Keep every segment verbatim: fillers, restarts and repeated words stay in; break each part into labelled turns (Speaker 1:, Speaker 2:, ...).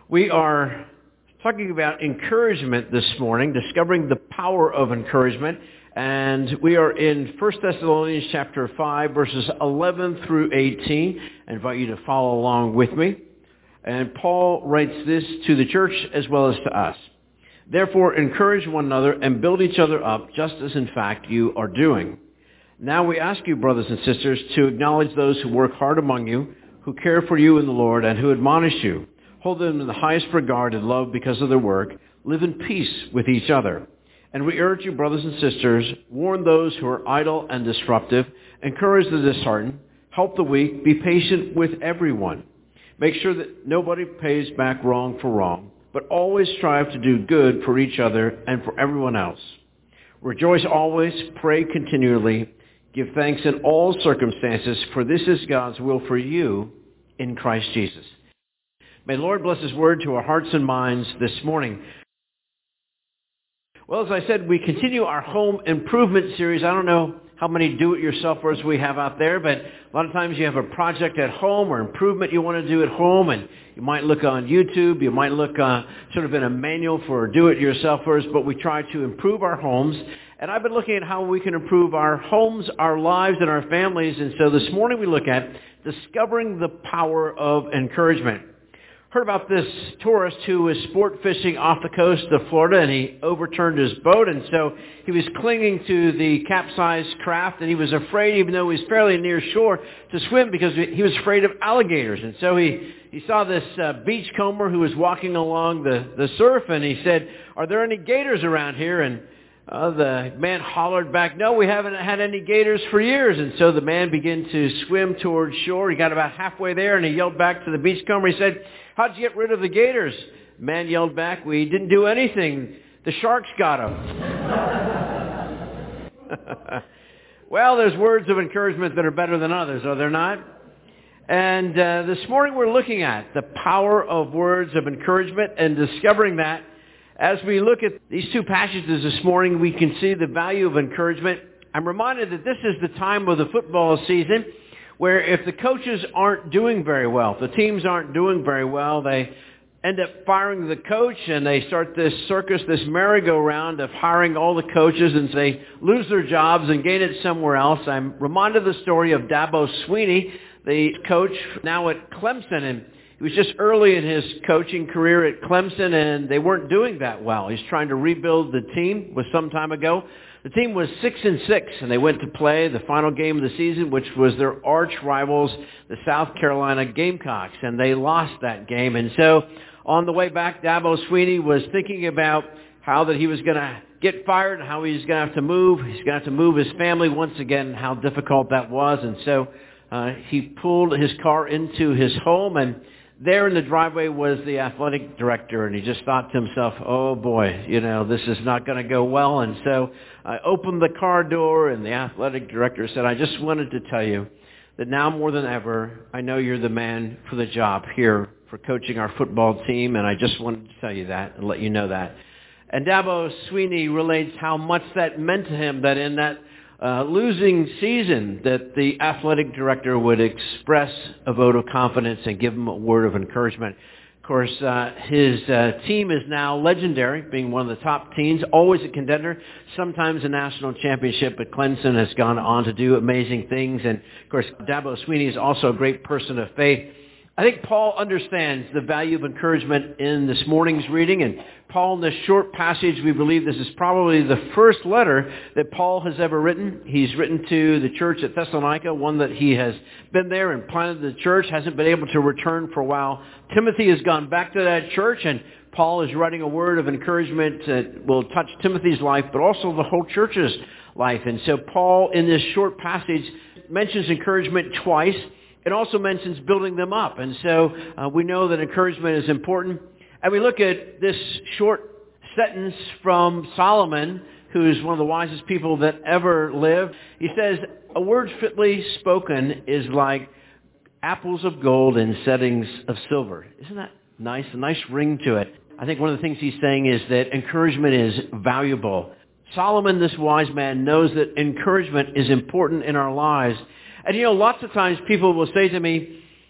Speaker 1: We are talking about encouragement this morning, discovering the power of encouragement, and we are in First Thessalonians chapter five, verses eleven through eighteen. I invite you to follow along with me. And Paul writes this to the church as well as to us. Therefore, encourage one another and build each other up, just as in fact you are doing. Now we ask you, brothers and sisters, to acknowledge those who work hard among you, who care for you in the Lord, and who admonish you. Hold them in the highest regard and love because of their work. Live in peace with each other. And we urge you, brothers and sisters, warn those who are idle and disruptive, encourage the disheartened, help the weak, be patient with everyone. Make sure that nobody pays back wrong for wrong, but always strive to do good for each other and for everyone else. Rejoice always, pray continually, give thanks in all circumstances, for this is God's will for you in Christ Jesus. May the Lord bless His word to our hearts and minds this morning. Well, as I said, we continue our home improvement series. I don't know how many do-it-yourselfers we have out there, but a lot of times you have a project at home or improvement you want to do at home, and you might look on YouTube, you might look uh, sort of in a manual for do-it-yourselfers, but we try to improve our homes. And I've been looking at how we can improve our homes, our lives, and our families. And so this morning we look at discovering the power of encouragement. Heard about this tourist who was sport fishing off the coast of Florida, and he overturned his boat, and so he was clinging to the capsized craft, and he was afraid, even though he was fairly near shore, to swim because he was afraid of alligators. And so he, he saw this uh, beachcomber who was walking along the, the surf, and he said, "Are there any gators around here?" And Uh, the man hollered back, "No, we haven't had any gators for years." And so the man began to swim towards shore. He got about halfway there, and he yelled back to the beachcomber. He said, "How'd you get rid of the gators?" The man yelled back, "We didn't do anything. The sharks got them." Well, there's words of encouragement that are better than others, are there not? And uh, this morning we're looking at the power of words of encouragement and discovering that. As we look at these two passages this morning, we can see the value of encouragement. I'm reminded that this is the time of the football season where if the coaches aren't doing very well, if the teams aren't doing very well, they end up firing the coach and they start this circus, this merry-go-round of hiring all the coaches, and they lose their jobs and gain it somewhere else. I'm reminded of the story of Dabo Swinney, the coach now at Clemson, and he was just early in his coaching career at Clemson, and they weren't doing that well. He's trying to rebuild the team. It was some time ago. The team was six and six, and they went to play the final game of the season, which was their arch rivals, the South Carolina Gamecocks, and they lost that game. And so on the way back, Dabo Swinney was thinking about how that he was going to get fired, how he was going to have to move. He's going to have to move his family once again, how difficult that was. And so uh, he pulled his car into his home, and there in the driveway was the athletic director, and he just thought to himself, "Oh boy, you know, this is not going to go well." And so I opened the car door, and the athletic director said, "I just wanted to tell you that now more than ever, I know you're the man for the job here for coaching our football team, and I just wanted to tell you that and let you know that." And Dabo Swinney relates how much that meant to him, that in that Uh, losing season, that the athletic director would express a vote of confidence and give him a word of encouragement. Of course, uh, his uh, team is now legendary, being one of the top teams, always a contender, sometimes a national championship, but Clemson has gone on to do amazing things. And, of course, Dabo Swinney is also a great person of faith. I think Paul understands the value of encouragement in this morning's reading, and Paul, in this short passage, we believe this is probably the first letter that Paul has ever written. He's written to the church at Thessalonica, one that he has been there and planted the church, hasn't been able to return for a while. Timothy has gone back to that church, and Paul is writing a word of encouragement that will touch Timothy's life, but also the whole church's life. And so Paul, in this short passage, mentions encouragement twice. It also mentions building them up. And so uh, we know that encouragement is important. And we look at this short sentence from Solomon, who's one of the wisest people that ever lived. He says, "A word fitly spoken is like apples of gold in settings of silver." Isn't that nice? A nice ring to it. I think one of the things he's saying is that encouragement is valuable. Solomon, this wise man, knows that encouragement is important in our lives. And you know, lots of times people will say to me,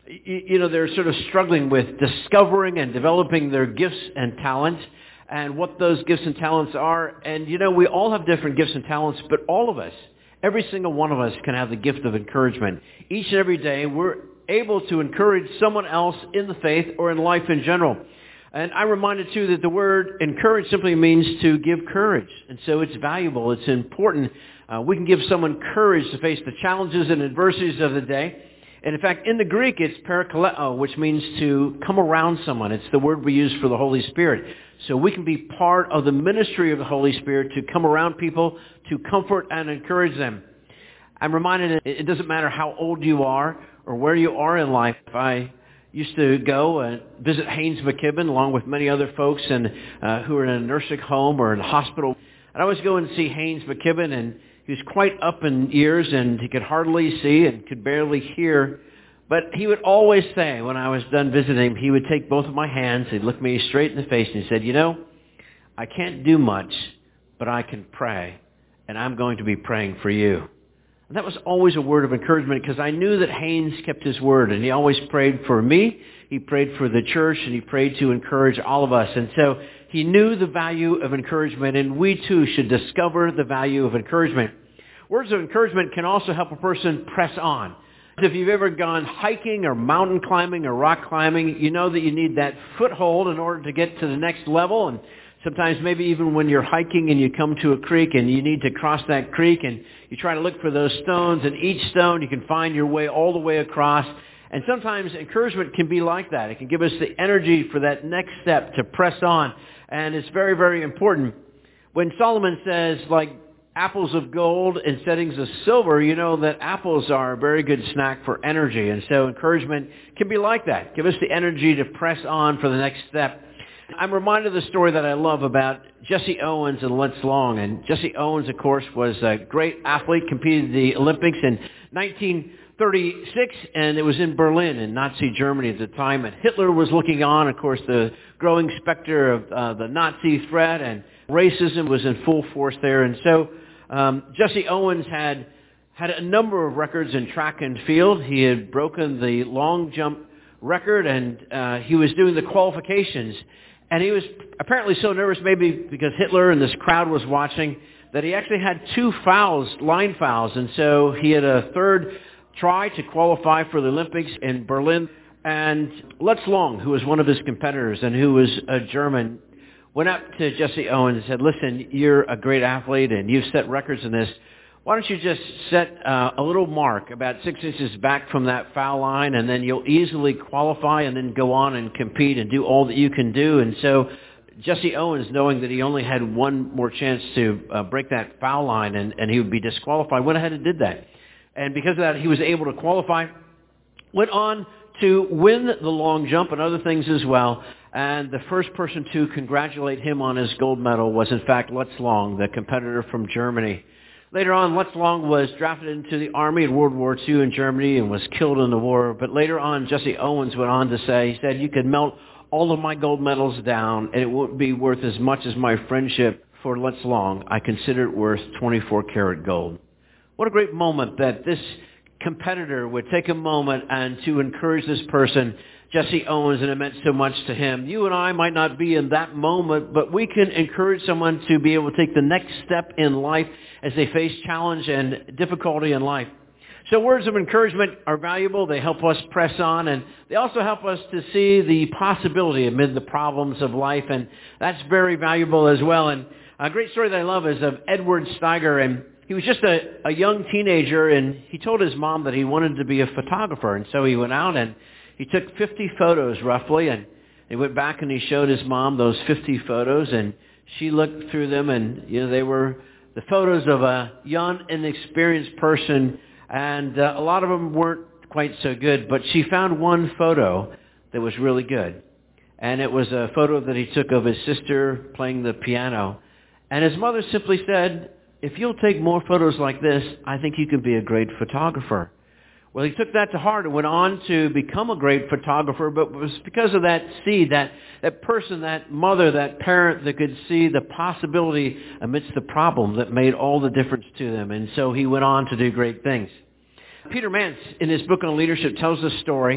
Speaker 1: you, you know, they're sort of struggling with discovering and developing their gifts and talents and what those gifts and talents are. And, you know, we all have different gifts and talents, but all of us, every single one of us can have the gift of encouragement. Each and every day, we're able to encourage someone else in the faith or in life in general. And I'm reminded, too, that the word encourage simply means to give courage. And so it's valuable. It's important. Uh, we can give someone courage to face the challenges and adversities of the day. And in fact, in the Greek, it's parakaleo, which means to come around someone. It's the word we use for the Holy Spirit. So we can be part of the ministry of the Holy Spirit to come around people, to comfort and encourage them. I'm reminded it doesn't matter how old you are or where you are in life. I used to go and visit Haynes McKibben along with many other folks and uh, who are in a nursing home or in a hospital. I'd always go and see Haynes McKibben, and he was quite up in years, and he could hardly see and could barely hear. But he would always say, when I was done visiting him, he would take both of my hands, he'd look me straight in the face, and he said, you know, I can't do much, but I can pray, and I'm going to be praying for you. And that was always a word of encouragement, because I knew that Haynes kept his word, and he always prayed for me, he prayed for the church, and he prayed to encourage all of us. And so he knew the value of encouragement, and we too should discover the value of encouragement. Words of encouragement can also help a person press on. If you've ever gone hiking or mountain climbing or rock climbing, you know that you need that foothold in order to get to the next level. And sometimes maybe even when you're hiking and you come to a creek and you need to cross that creek and you try to look for those stones, and each stone you can find your way all the way across. And sometimes encouragement can be like that. It can give us the energy for that next step to press on. And it's very, very important. When Solomon says, like, apples of gold and settings of silver, you know that apples are a very good snack for energy. And so encouragement can be like that. Give us the energy to press on for the next step. I'm reminded of the story that I love about Jesse Owens and Lutz Long. And Jesse Owens, of course, was a great athlete, competed in the Olympics in nineteen thirty-six, and it was in Berlin in Nazi Germany at the time. And Hitler was looking on, of course, the growing specter of uh, the Nazi threat, and racism was in full force there. And so um, Jesse Owens had had a number of records in track and field. He had broken the long jump record, and uh, he was doing the qualifications. And he was apparently so nervous, maybe because Hitler and this crowd was watching, that he actually had two fouls, line fouls. And so he had a third try to qualify for the Olympics in Berlin. And Lutz Long, who was one of his competitors and who was a German, went up to Jesse Owens and said, listen, you're a great athlete and you've set records in this. Why don't you just set uh, a little mark about six inches back from that foul line, and then you'll easily qualify and then go on and compete and do all that you can do. And so Jesse Owens, knowing that he only had one more chance to uh, break that foul line and, and he would be disqualified, went ahead and did that. And because of that, he was able to qualify, went on to win the long jump and other things as well. And the first person to congratulate him on his gold medal was, in fact, Lutz Long, the competitor from Germany. Later on, Lutz Long was drafted into the army in World War Two in Germany and was killed in the war. But later on, Jesse Owens went on to say, he said, you could melt all of my gold medals down, and it wouldn't be worth as much as my friendship for Lutz Long. I consider it worth twenty-four karat gold. What a great moment that this competitor would take a moment and to encourage this person, Jesse Owens, and it meant so much to him. You and I might not be in that moment, but we can encourage someone to be able to take the next step in life as they face challenge and difficulty in life. So words of encouragement are valuable. They help us press on, and they also help us to see the possibility amid the problems of life, and that's very valuable as well. And a great story that I love is of Edward Steiger, and he was just a, a young teenager, and he told his mom that he wanted to be a photographer, and so he went out and he took fifty photos roughly, and he went back and he showed his mom those fifty photos, and she looked through them, and you know they were the photos of a young, inexperienced person, and uh, a lot of them weren't quite so good, but she found one photo that was really good. And it was a photo that he took of his sister playing the piano. And his mother simply said, if you'll take more photos like this, I think you can be a great photographer. Well, he took that to heart and went on to become a great photographer, but it was because of that seed, that, that person, that mother, that parent that could see the possibility amidst the problem that made all the difference to them. And so he went on to do great things. Peter Mance, in his book on leadership, tells the story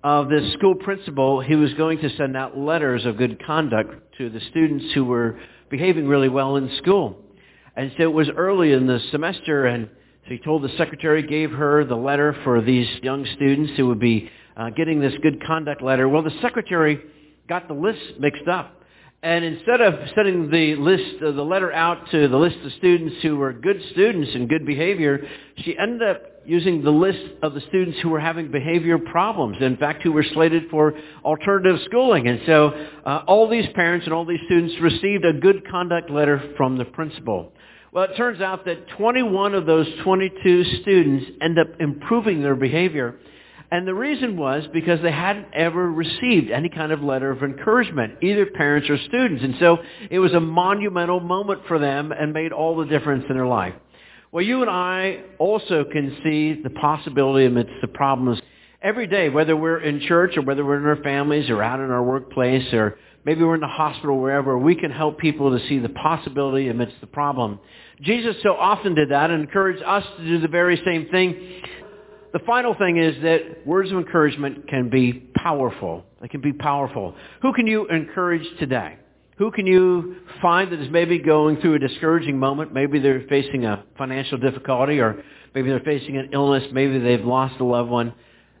Speaker 1: of this school principal, he was going to send out letters of good conduct to the students who were behaving really well in school. And so it was early in the semester, and so he told the secretary, gave her the letter for these young students who would be uh, getting this good conduct letter. Well, the secretary got the list mixed up. And instead of sending the list, uh, the letter out to the list of students who were good students and good behavior, she ended up using the list of the students who were having behavior problems, in fact, who were slated for alternative schooling. And so uh, all these parents and all these students received a good conduct letter from the principal. Well, it turns out that twenty-one of those twenty-two students end up improving their behavior. And the reason was because they hadn't ever received any kind of letter of encouragement, either parents or students. And so it was a monumental moment for them and made all the difference in their life. Well, you and I also can see the possibility amidst the problems every day, whether we're in church or whether we're in our families or out in our workplace or maybe we're in the hospital, wherever. We can help people to see the possibility amidst the problem. Jesus so often did that and encouraged us to do the very same thing. The final thing is that words of encouragement can be powerful. They can be powerful. Who can you encourage today? Who can you find that is maybe going through a discouraging moment? Maybe they're facing a financial difficulty, or maybe they're facing an illness. Maybe they've lost a loved one.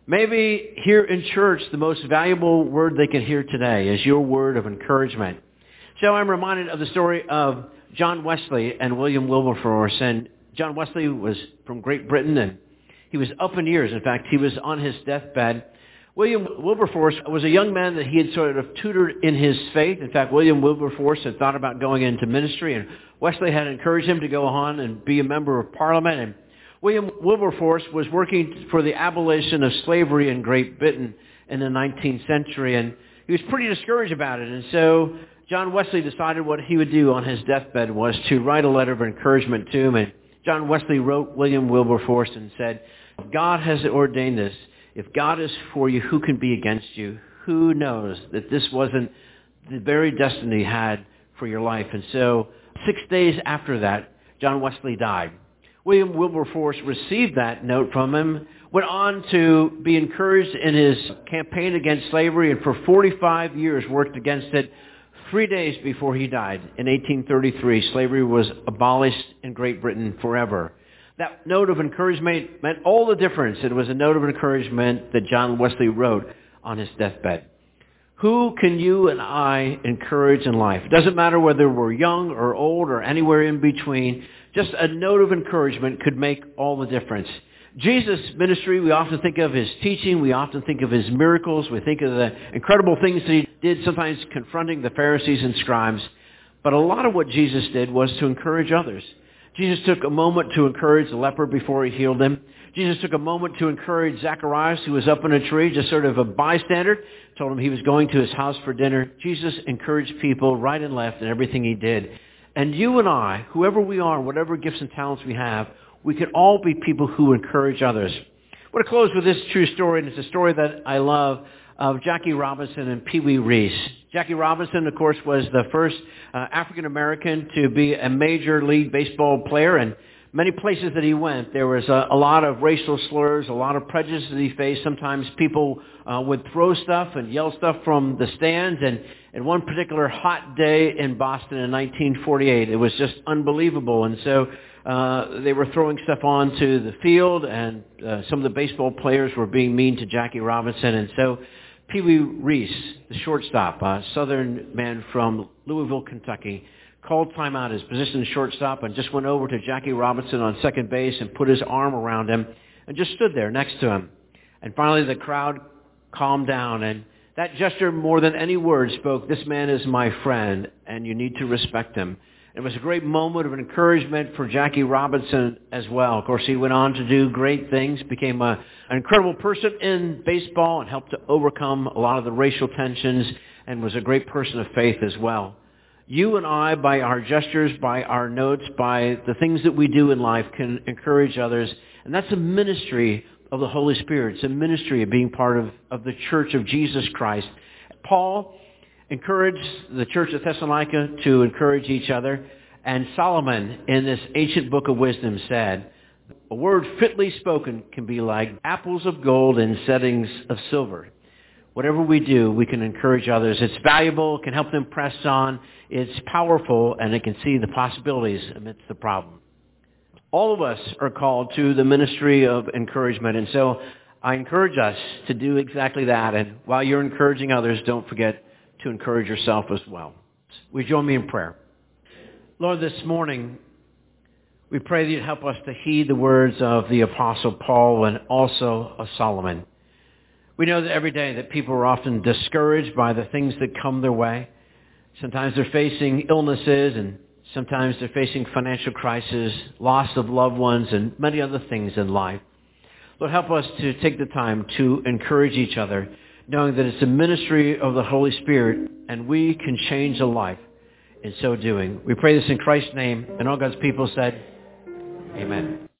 Speaker 1: Maybe here in church, the most valuable word they can hear today is your word of encouragement. So I'm reminded of the story of John Wesley and William Wilberforce. And John Wesley was from Great Britain, and he was up in years. In fact, he was on his deathbed. William Wilberforce was a young man that he had sort of tutored in his faith. In fact, William Wilberforce had thought about going into ministry, and Wesley had encouraged him to go on and be a member of Parliament. And William Wilberforce was working for the abolition of slavery in Great Britain in the nineteenth century, and he was pretty discouraged about it. And so John Wesley decided what he would do on his deathbed was to write a letter of encouragement to him. And John Wesley wrote William Wilberforce and said, God has ordained this. If God is for you, who can be against you? Who knows that this wasn't the very destiny he had for your life? And so six days after that, John Wesley died. William Wilberforce received that note from him, went on to be encouraged in his campaign against slavery, and for forty-five years worked against it. Three days before he died in eighteen thirty-three, slavery was abolished in Great Britain forever. That note of encouragement meant all the difference. It was a note of encouragement that John Wesley wrote on his deathbed. Who can you and I encourage in life? It doesn't matter whether we're young or old or anywhere in between. Just a note of encouragement could make all the difference. Jesus' ministry, we often think of his teaching. We often think of his miracles. We think of the incredible things that he did, sometimes confronting the Pharisees and scribes. But a lot of what Jesus did was to encourage others. Jesus took a moment to encourage the leper before he healed him. Jesus took a moment to encourage Zacharias, who was up in a tree, just sort of a bystander, told him he was going to his house for dinner. Jesus encouraged people right and left in everything he did. And you and I, whoever we are, whatever gifts and talents we have, we can all be people who encourage others. I want to close with this true story, and it's a story that I love, of Jackie Robinson and Pee Wee Reese. Jackie Robinson, of course, was the first uh, African-American to be a major league baseball player, and many places that he went, there was a, a lot of racial slurs, a lot of prejudice that he faced. Sometimes people uh, would throw stuff and yell stuff from the stands, and in one particular hot day in Boston in nineteen forty-eight, it was just unbelievable. And so uh, they were throwing stuff onto the field, and uh, some of the baseball players were being mean to Jackie Robinson, and so Pee Wee Reese, the shortstop, a southern man from Louisville, Kentucky, called timeout, his position as shortstop, and just went over to Jackie Robinson on second base and put his arm around him and just stood there next to him. And finally the crowd calmed down, and that gesture, more than any words, spoke, "This man is my friend, and you need to respect him." It was a great moment of encouragement for Jackie Robinson as well. Of course, he went on to do great things, became a, an incredible person in baseball and helped to overcome a lot of the racial tensions, and was a great person of faith as well. You and I, by our gestures, by our notes, by the things that we do in life, can encourage others. And that's a ministry of the Holy Spirit. It's a ministry of being part of, of the Church of Jesus Christ. Paul encouraged the church of Thessalonica to encourage each other. And Solomon, in this ancient book of wisdom, said, "A word fitly spoken can be like apples of gold in settings of silver." whatever we do, we can encourage others. It's valuable, it can help them press on, it's powerful, and it can see the possibilities amidst the problem. All of us are called to the ministry of encouragement, and so I encourage us to do exactly that. And while you're encouraging others, don't forget to encourage yourself as well. Will you join me in prayer? Lord, this morning, we pray that you'd help us to heed the words of the Apostle Paul and also of Solomon. We know that every day that people are often discouraged by the things that come their way. Sometimes they're facing illnesses, and sometimes they're facing financial crisis, loss of loved ones, and many other things in life. Lord, help us to take the time to encourage each other, knowing that it's a ministry of the Holy Spirit, and we can change a life in so doing. We pray this in Christ's name, and all God's people said, amen.